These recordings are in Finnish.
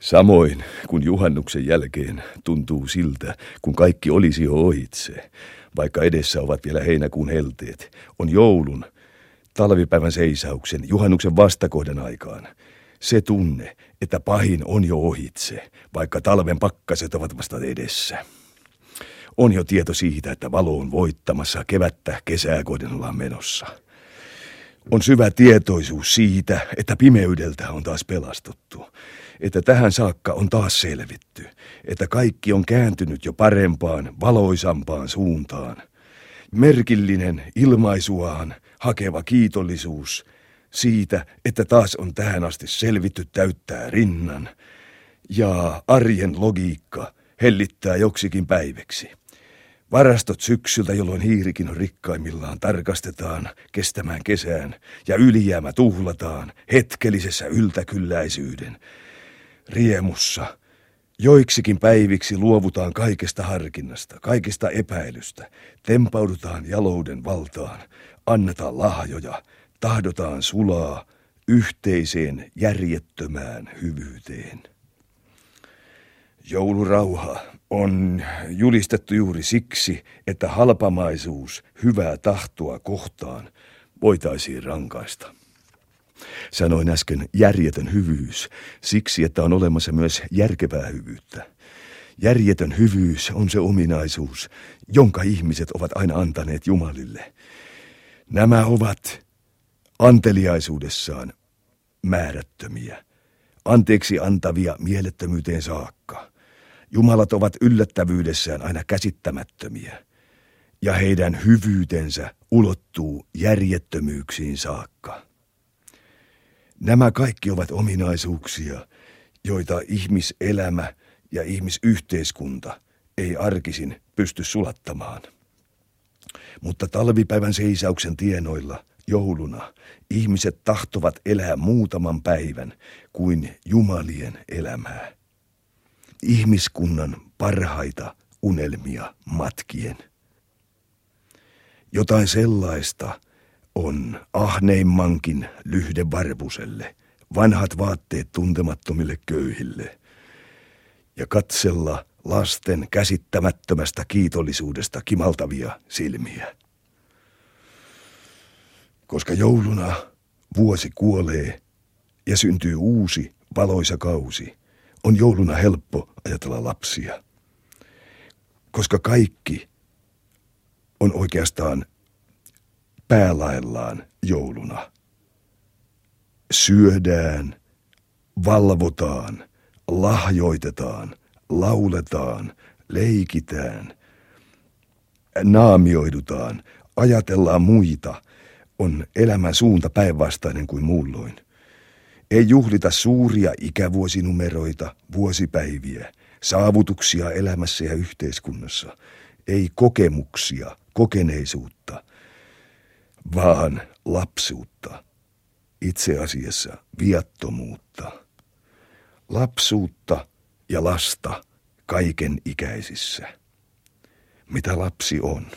Samoin kun juhannuksen jälkeen tuntuu siltä, kun kaikki olisi jo ohitse, vaikka edessä ovat vielä heinäkuun helteet, on joulun, talvipäivän seisauksen, juhannuksen vastakohdan aikaan se tunne, että pahin on jo ohitse, vaikka talven pakkaset ovat vasta edessä. On jo tieto siitä, että valo on voittamassa, kevättä kesää kohden ollaan menossa. On syvä tietoisuus siitä, että pimeydeltä on taas pelastuttu, että tähän saakka on taas selvitty, että kaikki on kääntynyt jo parempaan, valoisampaan suuntaan. Merkillinen ilmaisuaan hakeva kiitollisuus siitä, että taas on tähän asti selvitty täyttää rinnan, ja arjen logiikka hellittää joksikin päiväksi. Varastot syksyltä, jolloin hiirikin on rikkaimmillaan, tarkastetaan kestämään kesään ja ylijäämä tuhlataan hetkellisessä yltäkylläisyyden riemussa. Joiksikin päiviksi luovutaan kaikesta harkinnasta, kaikesta epäilystä, tempaudutaan jalouden valtaan, annetaan lahjoja, tahdotaan sulaa yhteiseen järjettömään hyvyyteen. Joulurauha on julistettu juuri siksi, että halpamaisuus hyvää tahtoa kohtaan voitaisiin rankaista. Sanoin äsken järjetön hyvyys siksi, että on olemassa myös järkevää hyvyyttä. Järjetön hyvyys on se ominaisuus, jonka ihmiset ovat aina antaneet Jumalille. Nämä ovat anteliaisuudessaan määrättömiä, anteeksi antavia mielettömyyteen saakka. Jumalat ovat yllättävyydessään aina käsittämättömiä, ja heidän hyvyytensä ulottuu järjettömyyksiin saakka. Nämä kaikki ovat ominaisuuksia, joita ihmiselämä ja ihmisyhteiskunta ei arkisin pysty sulattamaan. Mutta talvipäivän seisauksen tienoilla jouluna ihmiset tahtovat elää muutaman päivän kuin jumalien elämää. Ihmiskunnan parhaita unelmia matkien. Jotain sellaista on ahneimmankin lyhdevarpuselle, vanhat vaatteet tuntemattomille köyhille, ja katsella lasten käsittämättömästä kiitollisuudesta kimaltavia silmiä. Koska jouluna vuosi kuolee ja syntyy uusi valoisa kausi, on jouluna helppo ajatella lapsia. Koska kaikki on oikeastaan päälaellaan jouluna. Syödään, valvotaan, lahjoitetaan, lauletaan, leikitään, naamioidutaan, ajatellaan muita, on elämän suunta päinvastainen kuin muulloin. Ei juhlita suuria ikävuosinumeroita, vuosipäiviä, saavutuksia elämässä ja yhteiskunnassa, ei kokemuksia, kokeneisuutta, vaan lapsuutta, itse asiassa viattomuutta. Lapsuutta ja lasta kaiken ikäisissä. Mitä lapsi on?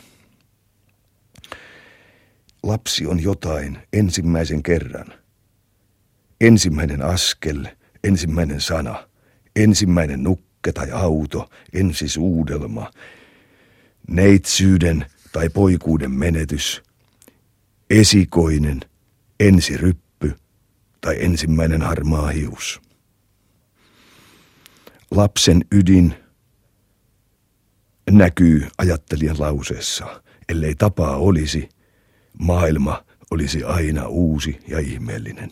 Lapsi on jotain ensimmäisen kerran. Ensimmäinen askel, ensimmäinen sana, ensimmäinen nukke tai auto, ensisuudelma, neitsyyden tai poikuuden menetys, esikoinen, ensiryppy tai ensimmäinen harmaa hius. Lapsen ydin näkyy ajattelijan lauseessa, ellei tapaa olisi, maailma olisi aina uusi ja ihmeellinen.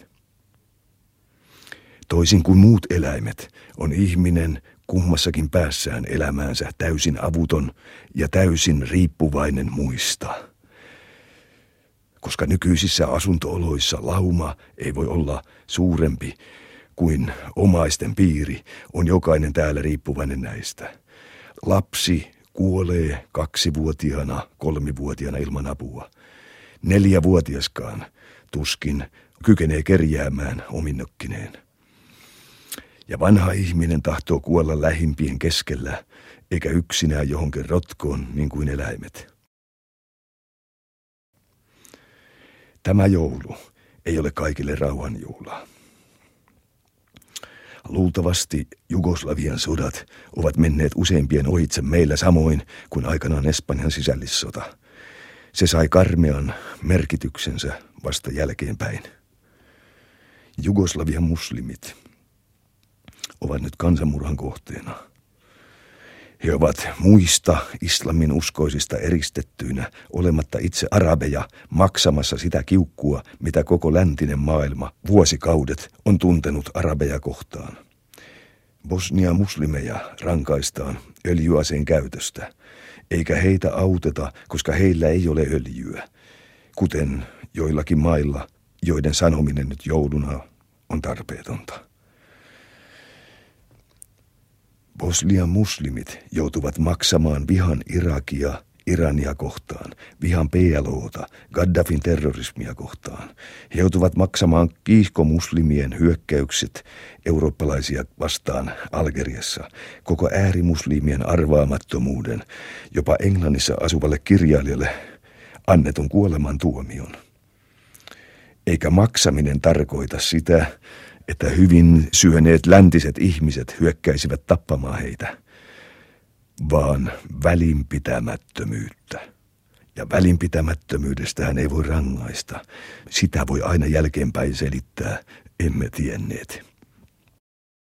Toisin kuin muut eläimet, on ihminen kummassakin päässään elämäänsä täysin avuton ja täysin riippuvainen muista. Koska nykyisissä asunto-oloissa lauma ei voi olla suurempi kuin omaisten piiri, on jokainen täällä riippuvainen näistä. Lapsi kuolee 2-vuotiaana, 3-vuotiaana ilman apua. 4-vuotiaskaan tuskin kykenee kerjäämään ominnokkineen. Ja vanha ihminen tahtoo kuolla lähimpien keskellä, eikä yksinään johonkin rotkoon niin kuin eläimet. Tämä joulu ei ole kaikille rauhanjuhlaa. Luultavasti Jugoslavian sodat ovat menneet useimpien ohitse meillä samoin kuin aikanaan Espanjan sisällissota. Se sai karmean merkityksensä vasta jälkeenpäin. Jugoslavian muslimit ovat nyt kansanmurhan kohteena. He ovat muista islamin uskoisista eristettyinä, olematta itse arabeja, maksamassa sitä kiukkua, mitä koko läntinen maailma vuosikaudet on tuntenut arabeja kohtaan. Bosnian muslimeja rankaistaan öljyaseen käytöstä, eikä heitä auteta, koska heillä ei ole öljyä, kuten joillakin mailla, joiden sanominen nyt jouluna on tarpeetonta. Bosnian muslimit joutuvat maksamaan vihan Irakia, Irania kohtaan, vihan PLOta, Gaddafin terrorismia kohtaan. He joutuvat maksamaan kiihkomuslimien hyökkäykset eurooppalaisia vastaan Algeriassa, koko äärimuslimien arvaamattomuuden, jopa Englannissa asuvalle kirjailijalle annetun kuolemantuomion. Eikä maksaminen tarkoita sitä, että hyvin syöneet läntiset ihmiset hyökkäisivät tappamaan heitä, vaan välinpitämättömyyttä. Ja välinpitämättömyydestähän ei voi rangaista. Sitä voi aina jälkeenpäin selittää, emme tienneet.